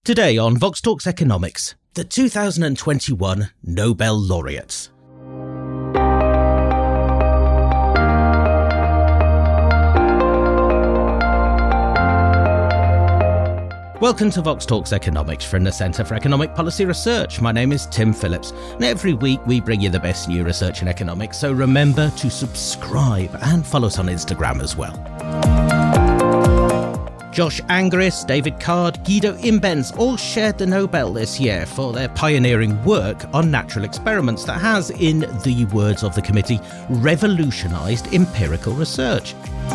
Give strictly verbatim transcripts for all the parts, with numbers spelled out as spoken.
Today on Vox Talks Economics, the two thousand twenty-one Nobel Laureates. Welcome to Vox Talks Economics from the Centre for Economic Policy Research. My name is Tim Phillips, and every week we bring you the best new research in economics, so remember to subscribe and follow us on Instagram as well. Josh Angeris, David Card, Guido Imbens all shared the Nobel this year for their pioneering work on natural experiments that has, in the words of the committee, revolutionised empirical research.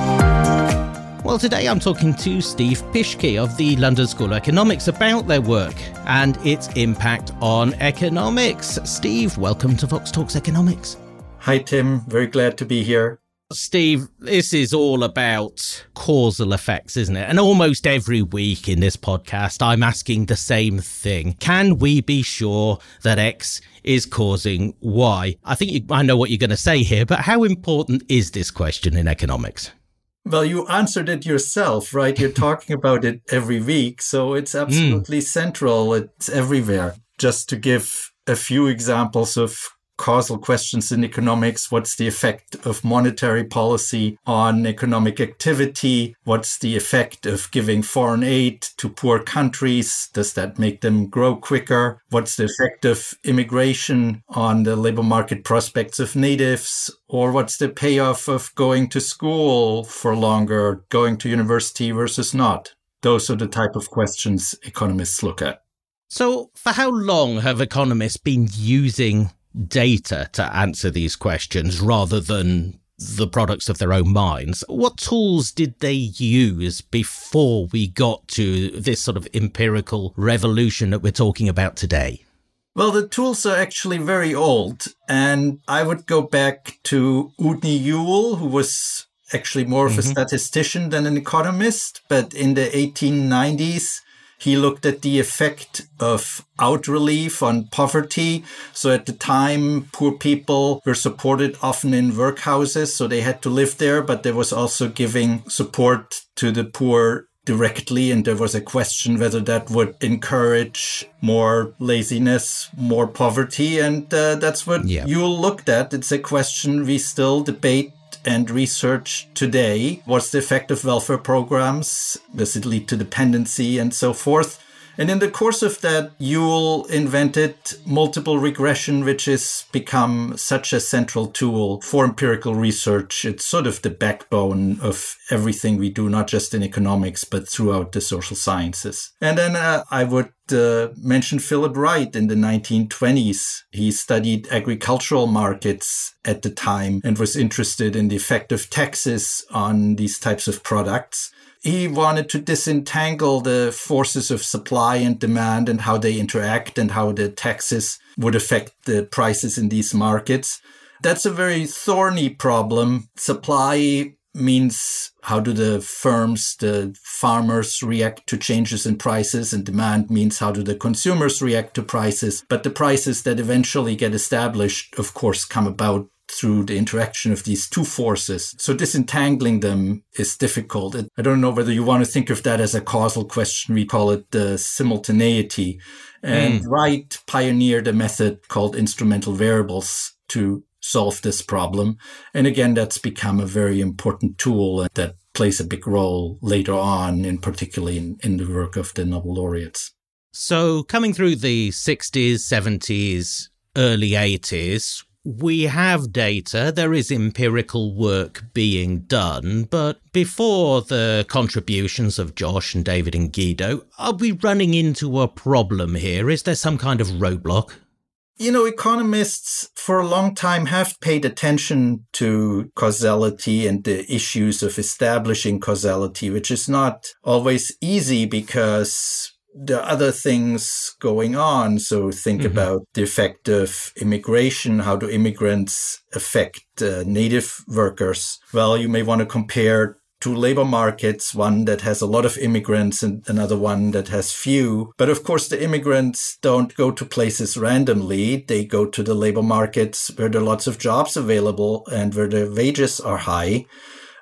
Well, today I'm talking to Steve Pischke of the London School of Economics about their work and its impact on economics. Steve, welcome to Vox Talks Economics. Hi, Tim. Very glad to be here. Steve, this is all about causal effects, isn't it? And almost every week in this podcast, I'm asking the same thing. Can we be sure that X is causing Y? I think you, I know what you're going to say here, but how important is this question in economics? Well, you answered it yourself, right? You're talking about it every week, so it's absolutely mm. central. It's everywhere. Just to give a few examples of causal questions in economics, what's the effect of monetary policy on economic activity? What's the effect of giving foreign aid to poor countries? Does that make them grow quicker? What's the effect of immigration on the labor market prospects of natives? Or what's the payoff of going to school for longer, going to university versus not? Those are the type of questions economists look at. So for how long have economists been using data to answer these questions rather than the products of their own minds? What tools did they use before we got to this sort of empirical revolution that we're talking about today? Well, the tools are actually very old, and I would go back to Udny Ewell, who was actually more of mm-hmm. a statistician than an economist, but in the eighteen nineties, he looked at the effect of out relief on poverty. So at the time, poor people were supported often in workhouses, so they had to live there, but there was also giving support to the poor directly. And there was a question whether that would encourage more laziness, more poverty. And uh, that's what yeah. Ewell looked at. It's a question we still debate and research today. What's the effect of welfare programs? Does it lead to dependency and so forth? And in the course of that, Ewell invented multiple regression, which has become such a central tool for empirical research. It's sort of the backbone of everything we do, not just in economics, but throughout the social sciences. And then uh, I would uh, mention Philip Wright in the nineteen twenties. He studied agricultural markets at the time and was interested in the effect of taxes on these types of products. He wanted to disentangle the forces of supply and demand and how they interact and how the taxes would affect the prices in these markets. That's a very thorny problem. Supply means how do the firms, the farmers react to changes in prices, and demand means how do the consumers react to prices. But the prices that eventually get established, of course, come about through the interaction of these two forces. So disentangling them is difficult. I don't know whether you want to think of that as a causal question. We call it the simultaneity. And mm. Wright pioneered a method called instrumental variables to solve this problem. And again, that's become a very important tool that plays a big role later on, in particularly in, in the work of the Nobel laureates. So coming through the sixties, seventies, early eighties, we have data, there is empirical work being done, but before the contributions of Josh and David and Guido, are we running into a problem here? Is there some kind of roadblock? You know, economists for a long time have paid attention to causality and the issues of establishing causality, which is not always easy because there are other things going on. So think mm-hmm. about the effect of immigration. How do immigrants affect uh, native workers? Well, you may want to compare two labor markets, one that has a lot of immigrants and another one that has few. But of course, the immigrants don't go to places randomly. They go to the labor markets where there are lots of jobs available and where the wages are high.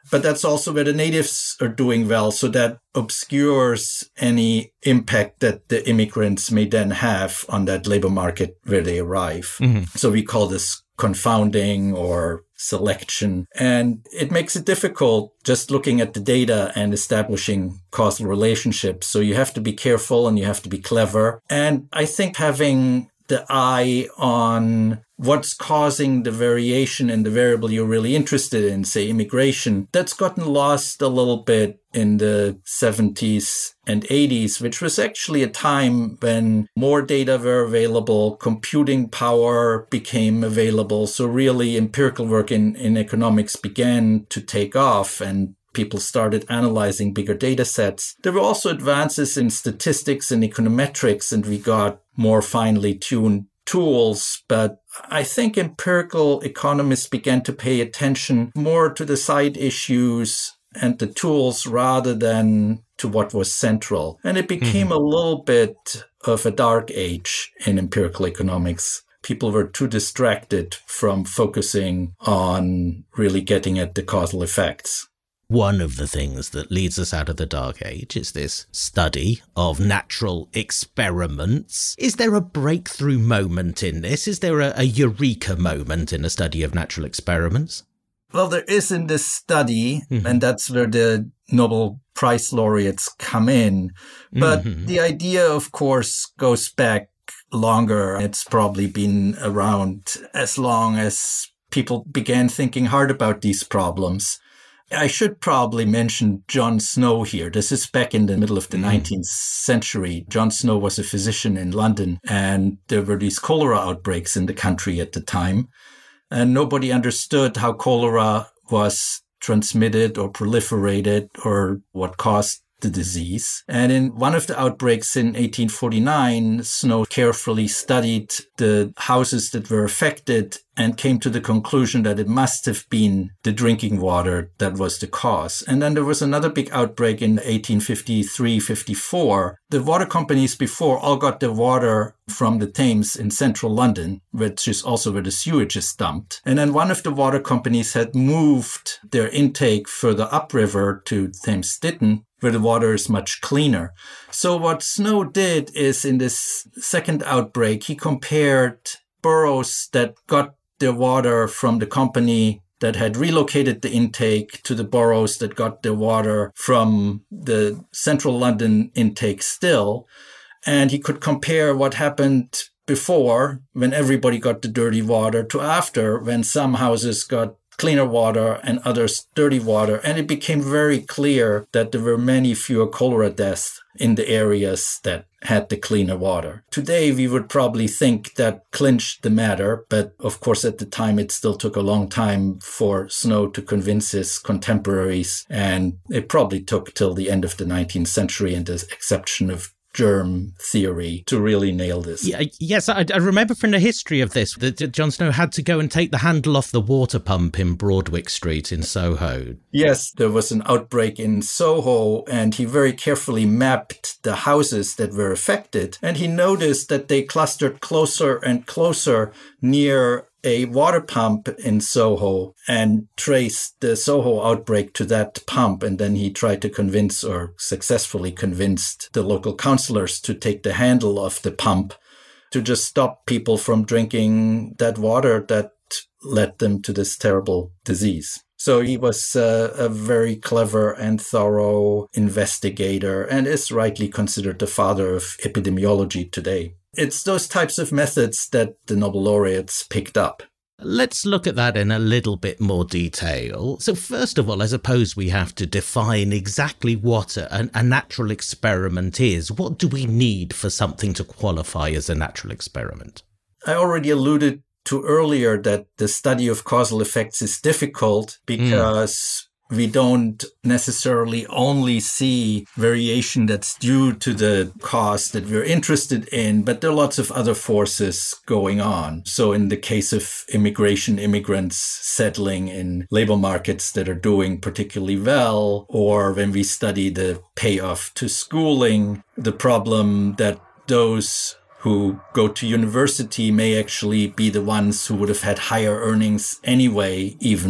but that's also where the natives are doing well. So that obscures any impact that the immigrants may then have on that labor market where they arrive. Mm-hmm. So we call this confounding or selection. And it makes it difficult just looking at the data and establishing causal relationships. So you have to be careful and you have to be clever. And I think having the eye on what's causing the variation in the variable you're really interested in, say immigration, that's gotten lost a little bit in the seventies and eighties, which was actually a time when more data were available, computing power became available. So really empirical work in, in economics began to take off and people started analyzing bigger data sets. There were also advances in statistics and econometrics, and we got more finely tuned tools. But I think empirical economists began to pay attention more to the side issues and the tools rather than to what was central. And it became mm-hmm. a little bit of a dark age in empirical economics. People were too distracted from focusing on really getting at the causal effects. One of the things that leads us out of the dark age is this study of natural experiments. Is there a breakthrough moment in this? Is there a, a eureka moment in a study of natural experiments? Well, there is in this study, mm-hmm. and that's where the Nobel Prize laureates come in. But mm-hmm. the idea, of course, goes back longer. It's probably been around as long as people began thinking hard about these problems. I should probably mention John Snow here. This is back in the middle of the mm. nineteenth century. John Snow was a physician in London, and there were these cholera outbreaks in the country at the time. And nobody understood how cholera was transmitted or proliferated or what caused the disease. And in one of the outbreaks in eighteen forty-nine, Snow carefully studied the houses that were affected and came to the conclusion that it must have been the drinking water that was the cause. And then there was another big outbreak in eighteen fifty-three fifty-four. The water companies before all got their water from the Thames in central London, which is also where the sewage is dumped. And then one of the water companies had moved their intake further upriver to Thames Ditton, where the water is much cleaner. So what Snow did is in this second outbreak, he compared boroughs that got their water from the company that had relocated the intake to the boroughs that got their water from the central London intake still. And he could compare what happened before, when everybody got the dirty water, to after, when some houses got cleaner water and others dirty water. And it became very clear that there were many fewer cholera deaths in the areas that had the cleaner water. Today, we would probably think that clinched the matter, but of course, at the time, it still took a long time for Snow to convince his contemporaries, and it probably took till the end of the nineteenth century, and the exception of germ theory, to really nail this. Yeah, yes, I, I remember from the history of this that John Snow had to go and take the handle off the water pump in Broadwick Street in Soho. Yes, there was an outbreak in Soho, and he very carefully mapped the houses that were affected, and he noticed that they clustered closer and closer near a water pump in Soho, and traced the Soho outbreak to that pump. And then he tried to convince, or successfully convinced, the local councillors to take the handle of the pump to just stop people from drinking that water that led them to this terrible disease. So he was uh, a very clever and thorough investigator, and is rightly considered the father of epidemiology today. It's those types of methods that the Nobel laureates picked up. Let's look at that in a little bit more detail. So first of all, I suppose we have to define exactly what a, a natural experiment is. What do we need for something to qualify as a natural experiment? I already alluded to earlier that the study of causal effects is difficult because mm. we don't necessarily only see variation that's due to the cause that we're interested in, but there are lots of other forces going on. So in the case of immigration, immigrants settling in labor markets that are doing particularly well, or when we study the payoff to schooling, the problem that those who go to university may actually be the ones who would have had higher earnings anyway, even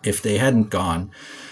if they hadn't gone.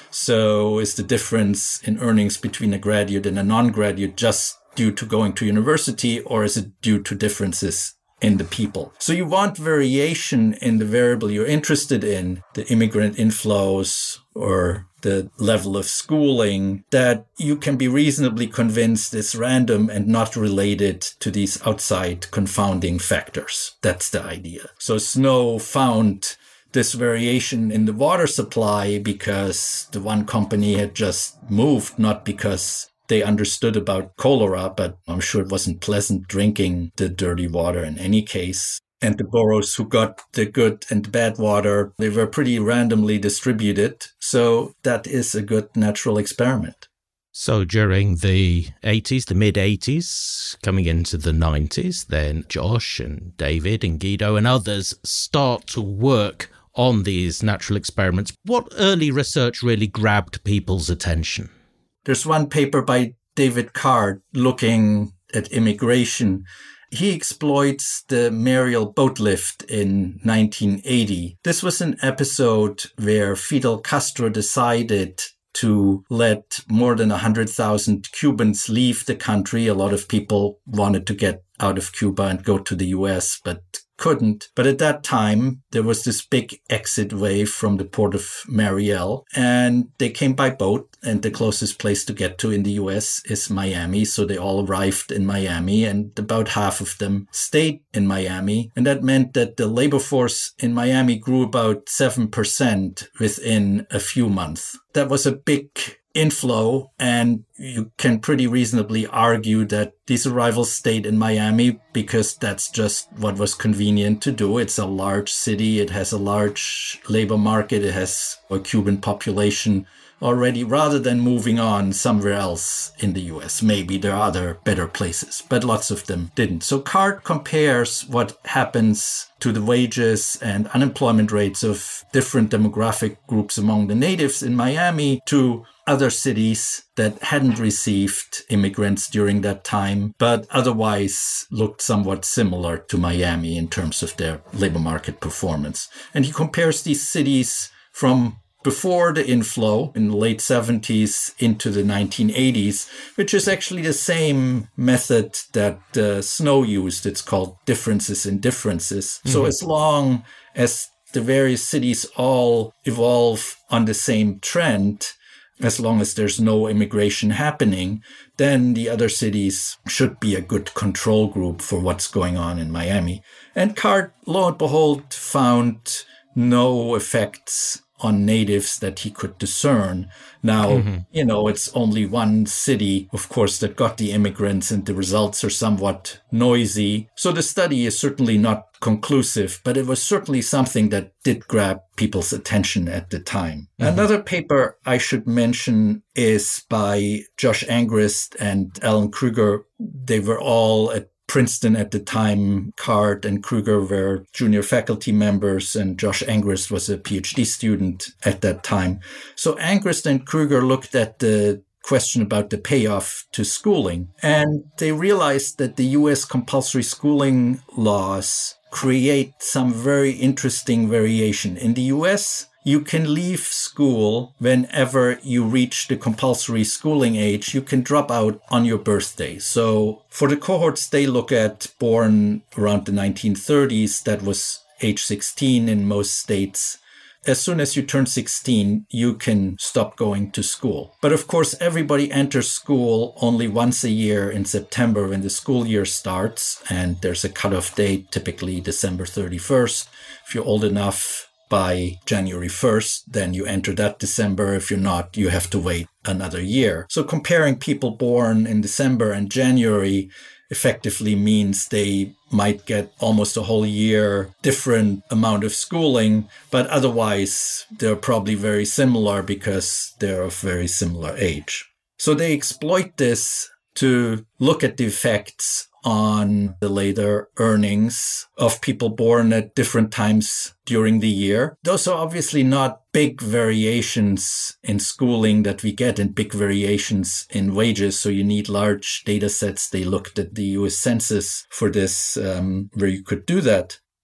So is the difference in earnings between a graduate and a non-graduate just due to going to university, or is it due to differences in the people? So you want variation in the variable you're interested in, the immigrant inflows or the level of schooling, that you can be reasonably convinced is random and not related to these outside confounding factors. That's the idea. So Snow found this variation in the water supply because the one company had just moved, not because they understood about cholera, but I'm sure it wasn't pleasant drinking the dirty water in any case. And the boroughs who got the good and bad water, they were pretty randomly distributed. So that is a good natural experiment. So during the eighties, the mid-eighties, coming into the nineties, then Josh and David and Guido and others start to work on these natural experiments. What early research really grabbed people's attention? There's one paper by David Card looking at immigration. He exploits the Mariel boat lift in nineteen eighty. This was an episode where Fidel Castro decided to let more than one hundred thousand Cubans leave the country. A lot of people wanted to get out of Cuba and go to the U S, but couldn't. But at that time, there was this big exit wave from the port of Mariel, and they came by boat, and the closest place to get to in the U S is Miami. So they all arrived in Miami, and about half of them stayed in Miami. And that meant that the labor force in Miami grew about seven percent within a few months. That was a big inflow, and you can pretty reasonably argue that these arrivals stayed in Miami because that's just what was convenient to do. It's a large city. It has a large labor market. It has a Cuban population already, rather than moving on somewhere else in the U S. Maybe there are other better places, but lots of them didn't. So Card compares what happens to the wages and unemployment rates of different demographic groups among the natives in Miami to other cities that hadn't received immigrants during that time, but otherwise looked somewhat similar to Miami in terms of their labor market performance. And he compares these cities from before the inflow in the late seventies into the nineteen eighties, which is actually the same method that uh, Snow used. It's called differences in differences. Mm-hmm. So as long as the various cities all evolve on the same trend, as long as there's no immigration happening, then the other cities should be a good control group for what's going on in Miami. And Card, lo and behold, found no effects on natives that he could discern. Now, mm-hmm. you know, it's only one city, of course, that got the immigrants, and the results are somewhat noisy. So the study is certainly not conclusive, but it was certainly something that did grab people's attention at the time. Mm-hmm. Another paper I should mention is by Josh Angrist and Alan Kruger. They were all at Princeton at the time. Card and Kruger were junior faculty members, and Josh Angrist was a PhD student at that time. So Angrist and Kruger looked at the question about the payoff to schooling, and they realized that the U S compulsory schooling laws create some very interesting variation. In the U S, you can leave school whenever you reach the compulsory schooling age. You can drop out on your birthday. So for the cohorts they look at, born around the nineteen thirties, that was age sixteen in most states. As soon as you turn sixteen, you can stop going to school. But of course, everybody enters school only once a year in September when the school year starts. And there's a cutoff date, typically December thirty-first. If you're old enough, by January first, then you enter that December. If you're not, you have to wait another year. So comparing people born in December and January effectively means they might get almost a whole year different amount of schooling, but otherwise they're probably very similar because they're of very similar age. So they exploit this to look at the effects on the later earnings of people born at different times during the year. Those are obviously not big variations in schooling that we get, and big variations in wages. So you need large data sets. They looked at the U S Census for this, um, where you could do that.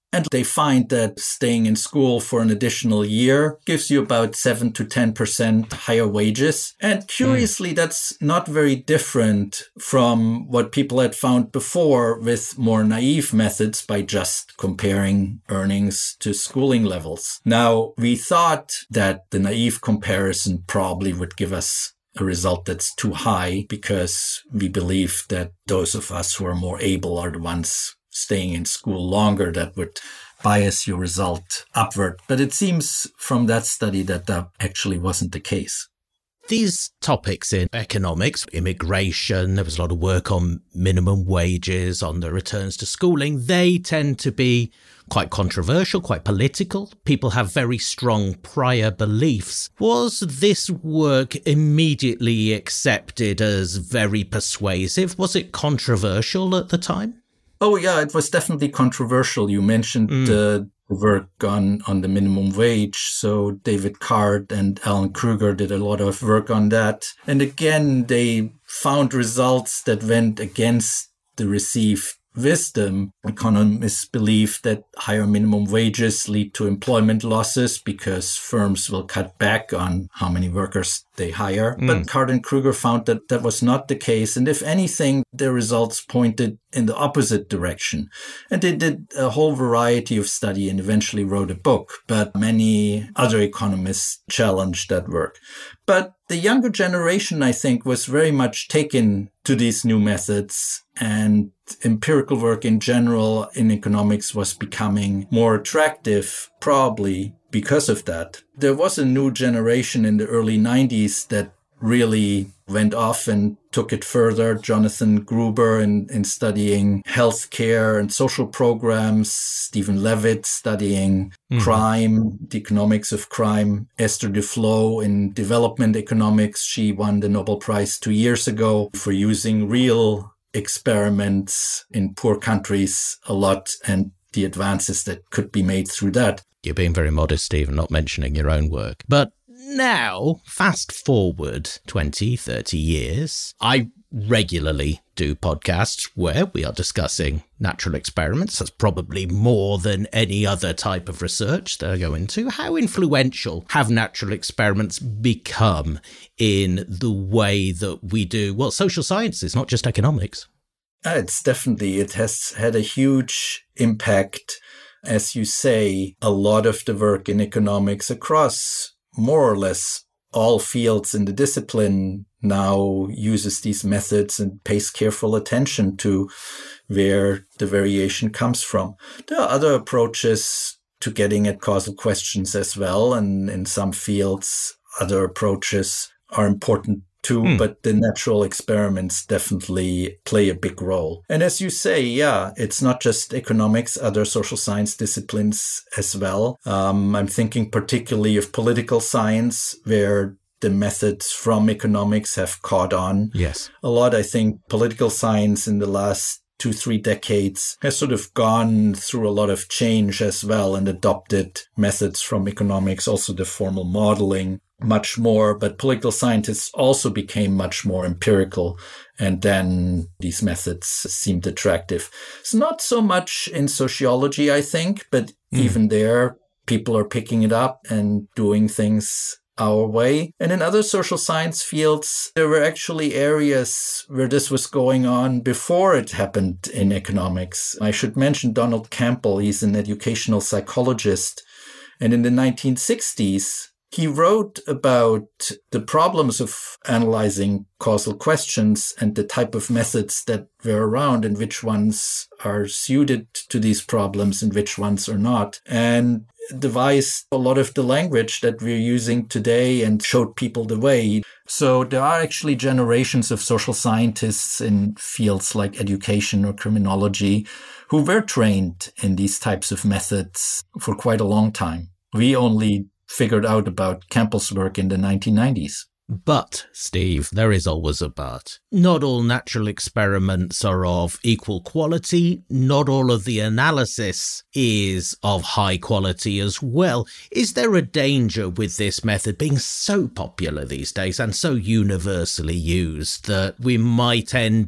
And they find that staying in school for an additional year gives you about seven to ten percent higher wages. And curiously, mm. that's not very different from what people had found before with more naive methods by just comparing earnings to schooling levels. Now, we thought that the naive comparison probably would give us a result that's too high because we believe that those of us who are more able are the ones staying in school longer that would bias your result upward. But it seems from that study that that actually wasn't the case. These topics in economics, immigration, there was a lot of work on minimum wages, on the returns to schooling. They tend to be quite controversial, quite political. People have very strong prior beliefs. Was this work immediately accepted as very persuasive? Was it controversial at the time? Oh, yeah, it was definitely controversial. You mentioned mm. the work on, on the minimum wage. So David Card and Alan Krueger did a lot of work on that. And again, they found results that went against the received wisdom. Economists believe that higher minimum wages lead to employment losses because firms will cut back on how many workers they hire. Mm. But Card and Krueger found that that was not the case. And if anything, their results pointed in the opposite direction. And they did a whole variety of study and eventually wrote a book. But many other economists challenged that work. But the younger generation, I think, was very much taken to these new methods, and empirical work in general in economics was becoming more attractive, probably because of that. There was a new generation in the early nineties that really went off and took it further. Jonathan Gruber in, in studying healthcare and social programs, Stephen Levitt studying mm-hmm. crime, the economics of crime, Esther Duflo in development economics. She won the Nobel Prize two years ago for using real experiments in poor countries a lot and the advances that could be made through that. You're being very modest, Stephen, not mentioning your own work. But now, fast forward twenty, thirty years, I regularly do podcasts where we are discussing natural experiments. That's probably more than any other type of research that I go into. How influential have natural experiments become in the way that we do, well, social sciences, not just economics? It's definitely, it has had a huge impact. As you say, a lot of the work in economics across more or less all fields in the discipline now uses these methods and pays careful attention to where the variation comes from. There are other approaches to getting at causal questions as well, and in some fields, other approaches are important too, hmm. but the natural experiments definitely play a big role. And as you say, yeah, it's not just economics, other social science disciplines as well. Um, I'm thinking particularly of political science, where the methods from economics have caught on. Yes. A lot, I think, political science in the last two, three decades has sort of gone through a lot of change as well and adopted methods from economics, also the formal modeling, much more, but political scientists also became much more empirical, and then these methods seemed attractive. It's not so much in sociology, I think, but mm. even there, people are picking it up and doing things our way. And in other social science fields, there were actually areas where this was going on before it happened in economics. I should mention Donald Campbell. He's an educational psychologist. And in the nineteen sixties, he wrote about the problems of analyzing causal questions and the type of methods that were around and which ones are suited to these problems and which ones are not, and devised a lot of the language that we're using today and showed people the way. So there are actually generations of social scientists in fields like education or criminology who were trained in these types of methods for quite a long time. We only figured out about Campbell's work in the nineteen nineties. But, Steve, there is always a but. Not all natural experiments are of equal quality. Not all of the analysis is of high quality as well. Is there a danger with this method being so popular these days and so universally used that we might end up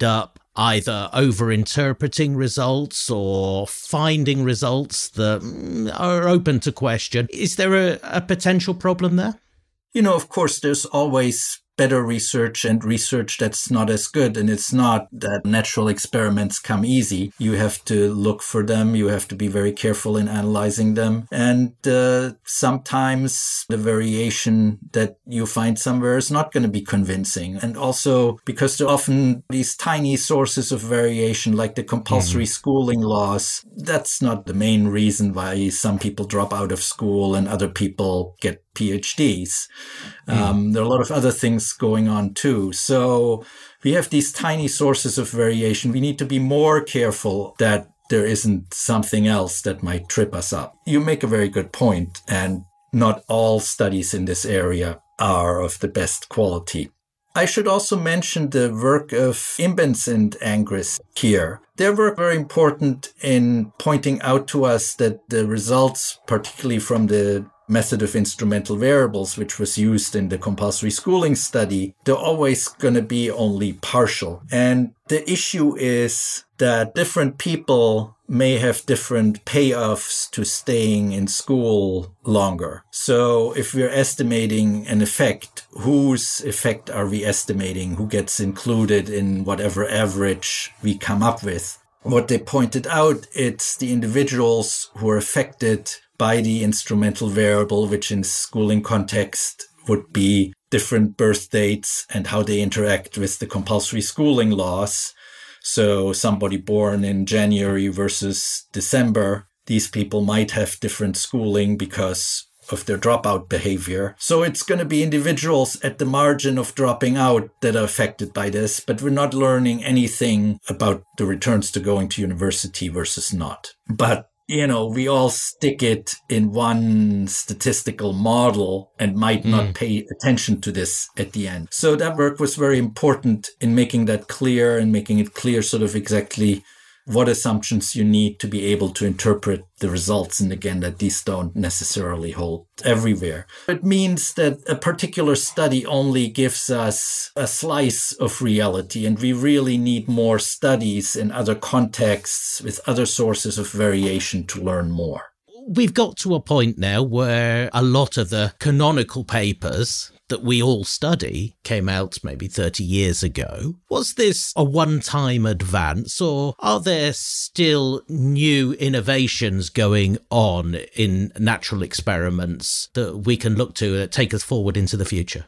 either over-interpreting results or finding results that are open to question. Is there a, a potential problem there? You know, of course, there's always better research and research that's not as good. And it's not that natural experiments come easy. You have to look for them. You have to be very careful in analyzing them. And uh, sometimes the variation that you find somewhere is not going to be convincing. And also because there are often these tiny sources of variation, like the compulsory mm. schooling laws, that's not the main reason why some people drop out of school and other people get PhDs. Mm. Um, there are a lot of other things going on too. So we have these tiny sources of variation. We need to be more careful that there isn't something else that might trip us up. You make a very good point, and not all studies in this area are of the best quality. I should also mention the work of Imbens and Angrist here. Their work very important in pointing out to us that the results, particularly from the method of instrumental variables, which was used in the compulsory schooling study, they're always going to be only partial. And the issue is that different people may have different payoffs to staying in school longer. So if we're estimating an effect, whose effect are we estimating? Who gets included in whatever average we come up with? What they pointed out, it's the individuals who are affected by the instrumental variable, which in schooling context would be different birth dates and how they interact with the compulsory schooling laws. So somebody born in January versus December, these people might have different schooling because of their dropout behavior. So it's going to be individuals at the margin of dropping out that are affected by this, but we're not learning anything about the returns to going to university versus not. But you know, we all stick it in one statistical model and might not mm. pay attention to this at the end. So that work was very important in making that clear and making it clear sort of exactly what assumptions you need to be able to interpret the results. And again, that these don't necessarily hold everywhere. It means that a particular study only gives us a slice of reality, and we really need more studies in other contexts with other sources of variation to learn more. We've got to a point now where a lot of the canonical papers that we all study came out maybe thirty years ago. Was this a one-time advance, or are there still new innovations going on in natural experiments that we can look to that take us forward into the future?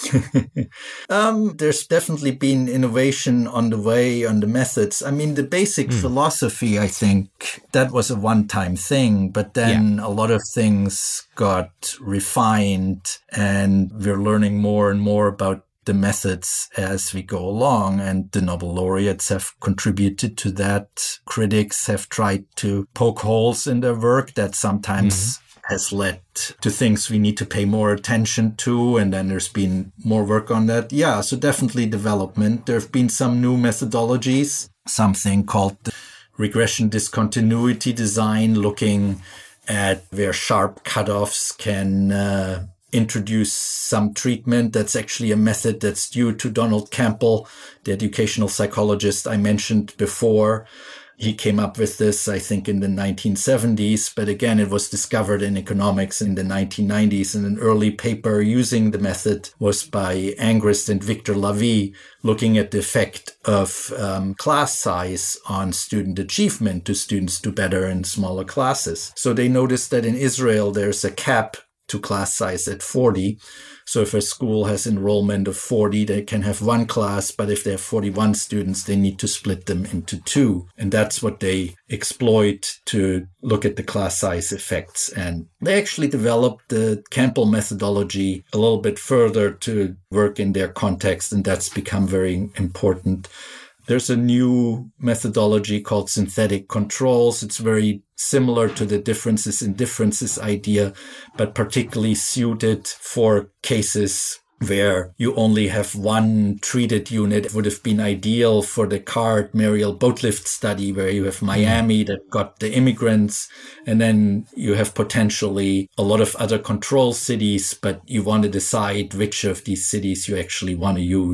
um, there's definitely been innovation on the way, on the methods. I mean, the basic mm. philosophy, I think, that was a one-time thing, but then yeah. a lot of things got refined, and we're learning more and more about the methods as we go along, and the Nobel laureates have contributed to that. Critics have tried to poke holes in their work that sometimes mm-hmm. has led to things we need to pay more attention to, and then there's been more work on that. Yeah, so definitely development. There have been some new methodologies, something called the regression discontinuity design, looking at where sharp cutoffs can uh, introduce some treatment. That's actually a method that's due to Donald Campbell, the educational psychologist I mentioned before. He came up with this, I think, in the nineteen seventies, but again, it was discovered in economics in the nineteen nineties, and an early paper using the method was by Angrist and Victor Lavie, looking at the effect of um, class size on student achievement. Do students do better in smaller classes? So they noticed that in Israel, there's a cap to class size at forty. So if a school has enrollment of forty, they can have one class, but if they have forty-one students, they need to split them into two. And that's what they exploit to look at the class size effects. And they actually developed the Campbell methodology a little bit further to work in their context, and that's become very important. There's a new methodology called synthetic controls. It's very similar to the differences in differences idea, but particularly suited for cases where you only have one treated unit. It would have been ideal for the CARD Mariel Boatlift study, where you have Miami that got the immigrants, and then you have potentially a lot of other control cities, but you want to decide which of these cities you actually want to use.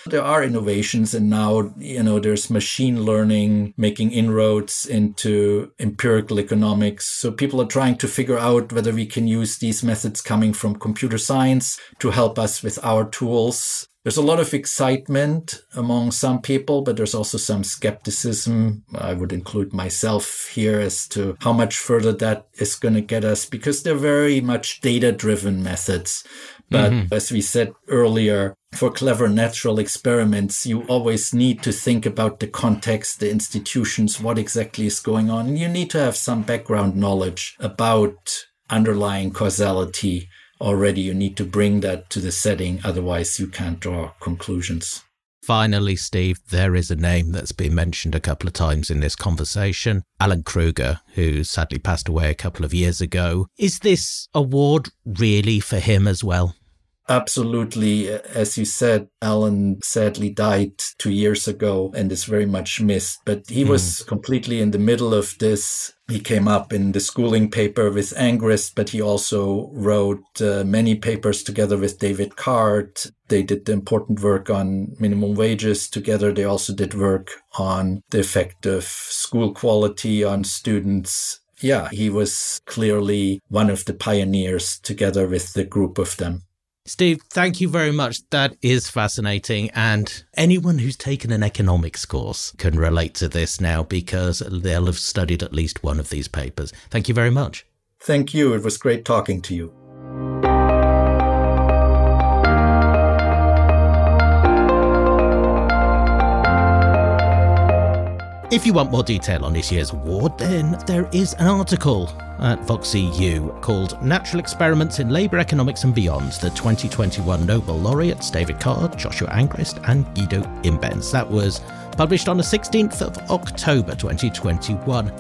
There are innovations, and now, you know, there's machine learning making inroads into empirical economics. So people are trying to figure out whether we can use these methods coming from computer science to help us with our tools. There's a lot of excitement among some people, but there's also some skepticism. I would include myself here as to how much further that is going to get us, because they're very much data-driven methods. But mm-hmm. as we said earlier, for clever natural experiments, you always need to think about the context, the institutions, what exactly is going on. And you need to have some background knowledge about underlying causality already. You need to bring that to the setting. Otherwise, you can't draw conclusions. Finally, Steve, there is a name that's been mentioned a couple of times in this conversation. Alan Krueger, who sadly passed away a couple of years ago. Is this award really for him as well? Absolutely. As you said, Alan sadly died two years ago and is very much missed. But he mm. was completely in the middle of this. He came up in the schooling paper with Angrist, but he also wrote uh, many papers together with David Card. They did the important work on minimum wages together. They also did work on the effect of school quality on students. Yeah, he was clearly one of the pioneers together with the group of them. Steve, thank you very much. That is fascinating. And anyone who's taken an economics course can relate to this now, because they'll have studied at least one of these papers. Thank you very much. Thank you. It was great talking to you. If you want more detail on this year's award, then there is an article at Vox E U called Natural Experiments in Labour Economics and Beyond, the twenty twenty-one Nobel laureates David Card, Joshua Angrist and Guido Imbens. That was published on the sixteenth of October twenty twenty-one.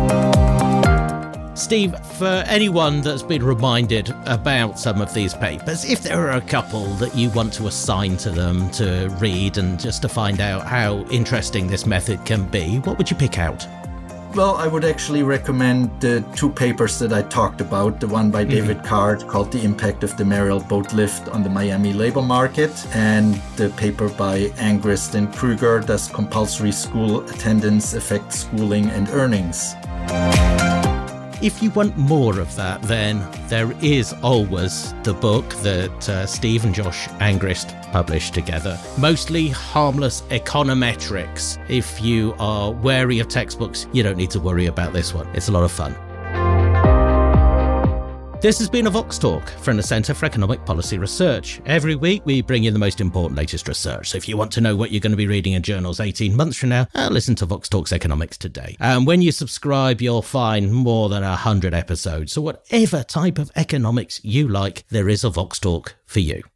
Steve, for anyone that's been reminded about some of these papers, if there are a couple that you want to assign to them to read and just to find out how interesting this method can be, what would you pick out? Well, I would actually recommend the two papers that I talked about. The one by mm-hmm. David Card called The Impact of the Mariel Boat Lift on the Miami Labor Market, and the paper by Angrist and Krueger, Does Compulsory School Attendance Affect Schooling and Earnings? If you want more of that, then there is always the book that uh, Steve and Josh Angrist published together. Mostly Harmless Econometrics. If you are wary of textbooks, you don't need to worry about this one. It's a lot of fun. This has been a Vox Talk from the Centre for Economic Policy Research. Every week we bring you the most important latest research. So if you want to know what you're going to be reading in journals eighteen months from now, uh, listen to Vox Talks Economics Today. And when you subscribe, you'll find more than one hundred episodes. So whatever type of economics you like, there is a Vox Talk for you.